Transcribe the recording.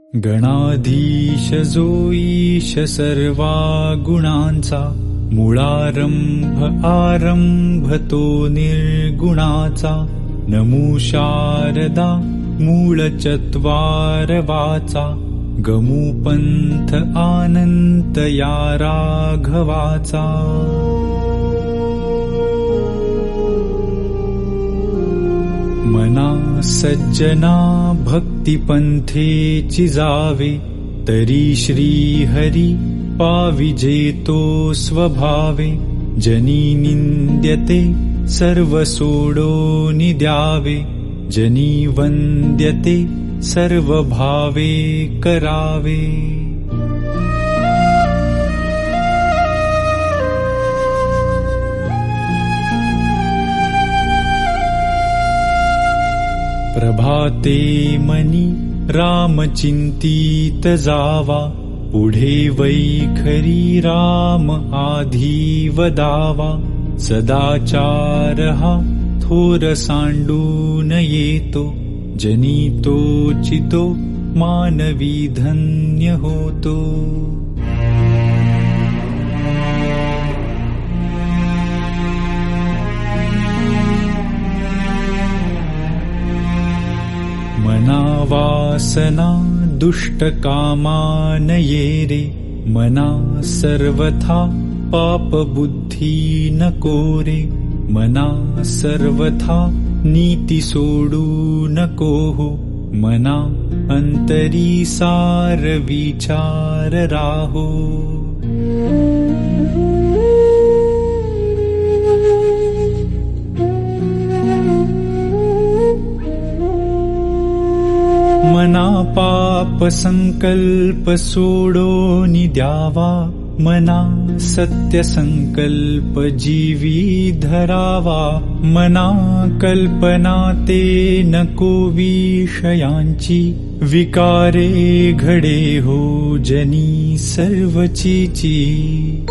गणाधीश जो ईश सर्वा गुणांचा, मूळारंभ आरंभ तो निर्गुणाचा. नमो शारदा मूळ चत्वार वाचा, गमू पंथ आनंत या राघवाचा. मना सज्जना भक्ती पंथेची जावे, तरी श्री हरी पाविजेतो स्वभावे. जनी निंद्यते सर्व सोडोनि द्यावे, जनी वंद्यते सर्व भावे करावे. प्रभाते मनी राम चिंतित जावा, पुढे वैखरी राम आधी वदावा. सदाचार हा थोर सांडून येतो, जनी तो चितो मानवी धन्य होतो. मना वासना दुष्ट कामा नये रे, मना सर्वथा पाप बुद्धी नको रे. मना सर्वथा नीती सोडू नको हो, मना अंतरी सार विचार राहो. मना पाप संकल्प सोडोनि द्यावा, मना सत्य संकल्प जीवी धरावा. मना कल्पना ते नको विषयांची, विकारे घडे हो जनी सर्वचीची.